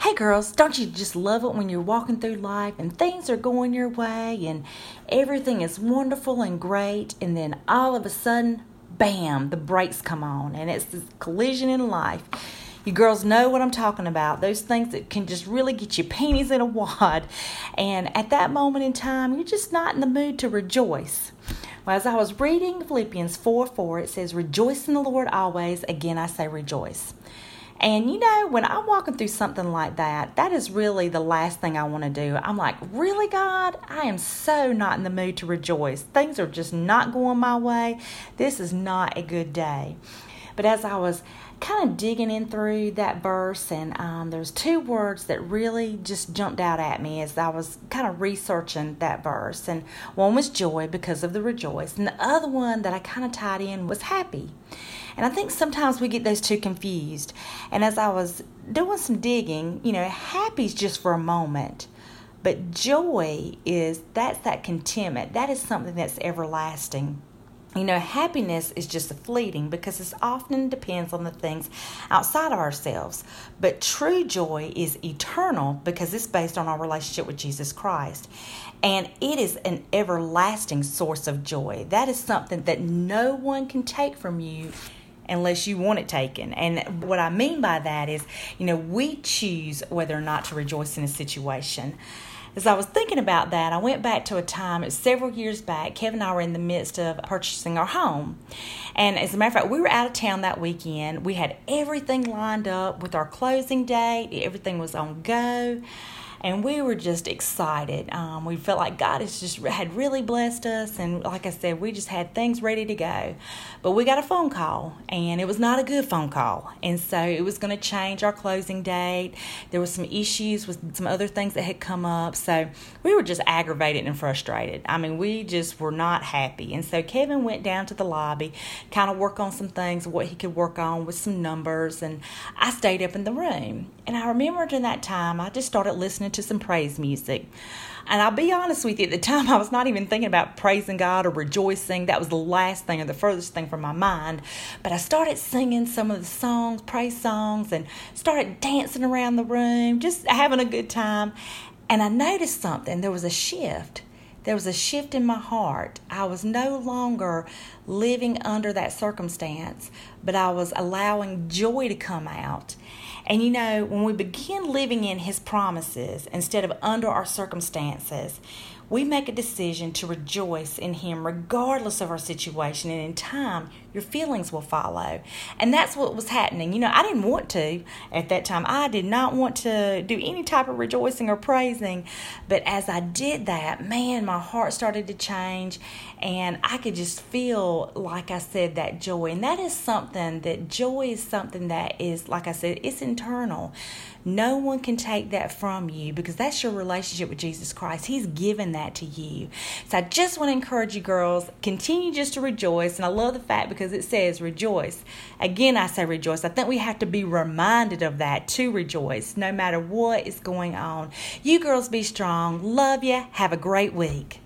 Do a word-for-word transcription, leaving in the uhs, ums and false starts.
Hey girls, don't you just love it when you're walking through life and things are going your way and everything is wonderful and great, and then all of a sudden, bam, the brakes come on and it's this collision in life. You girls know what I'm talking about. Those things that can just really get your panties in a wad. And at that moment in time, you're just not in the mood to rejoice. Well, as I was reading Philippians four four, it says, "Rejoice in the Lord always. Again, I say rejoice." And you know, when I'm walking through something like that, that is really the last thing I want to do. I'm like, really, God? I am so not in the mood to rejoice. Things are just not going my way. This is not a good day. But as I was kind of digging in through that verse, and um, there's two words that really just jumped out at me as I was kind of researching that verse. And one was joy because of the rejoice, and the other one that I kind of tied in was happy. And I think sometimes we get those two confused. And as I was doing some digging, you know, happy's just for a moment. But joy is, that's that contentment. That is something that's everlasting. You know, happiness is just a fleeting because it often depends on the things outside of ourselves. But true joy is eternal because it's based on our relationship with Jesus Christ. And it is an everlasting source of joy. That is something that no one can take from you unless you want it taken. And what I mean by that is, you know, we choose whether or not to rejoice in a situation. As I was thinking about that, I went back to a time, it was several years back. Kevin and I were in the midst of purchasing our home. And as a matter of fact, we were out of town that weekend. We had everything lined up with our closing date. Everything was on go. And we were just excited. Um, we felt like God has just had really blessed us. And like I said, we just had things ready to go. But we got a phone call, and it was not a good phone call. And so it was going to change our closing date. There was some issues with some other things that had come up. So we were just aggravated and frustrated. I mean, we just were not happy. And so Kevin went down to the lobby, kind of work on some things, what he could work on with some numbers. And I stayed up in the room. And I remember during that time, I just started listening to some praise music. And I'll be honest with you, at the time I was not even thinking about praising God or rejoicing. That was the last thing or the furthest thing from my mind. But I started singing some of the songs, praise songs, and started dancing around the room, just having a good time. And I noticed something. There was a shift. There was a shift in my heart. I was no longer living under that circumstance, but I was allowing joy to come out. And you know, when we begin living in His promises instead of under our circumstances, we make a decision to rejoice in Him regardless of our situation. And in time, your feelings will follow. And that's what was happening. You know, I didn't want to at that time. I did not want to do any type of rejoicing or praising. But as I did that, man, my heart started to change. And I could just feel, like I said, that joy. And that is something, that joy is something that is, like I said, it's internal. No one can take that from you because that's your relationship with Jesus Christ. He's given that to you. So I just want to encourage you girls, continue just to rejoice. And I love the fact because it says rejoice. Again, I say rejoice. I think we have to be reminded of that to rejoice no matter what is going on. You girls be strong. Love you. Have a great week.